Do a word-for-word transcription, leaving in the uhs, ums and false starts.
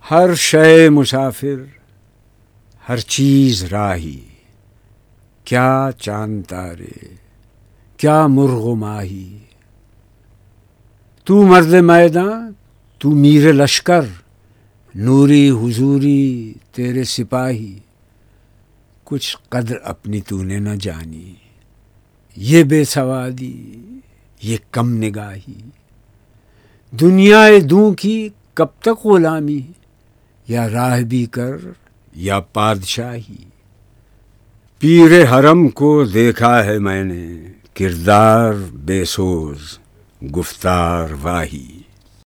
हर शय मुसाफिर, हर चीज़ राही, क्या चांद तारे, क्या मुर्ग़ माही। तू मर्द मैदान, तू मीर लश्कर, नूरी हुजूरी तेरे सिपाही। कुछ कद्र अपनी तूने न जानी, ये बेसवादी, ये कम निगाही। दुनियाए दूं की कब तक ग़ुलामी, या राहबी कर या पादशाही। पीरे हरम को देखा है मैंने, किरदार बेसोज गुफ्तार वाही।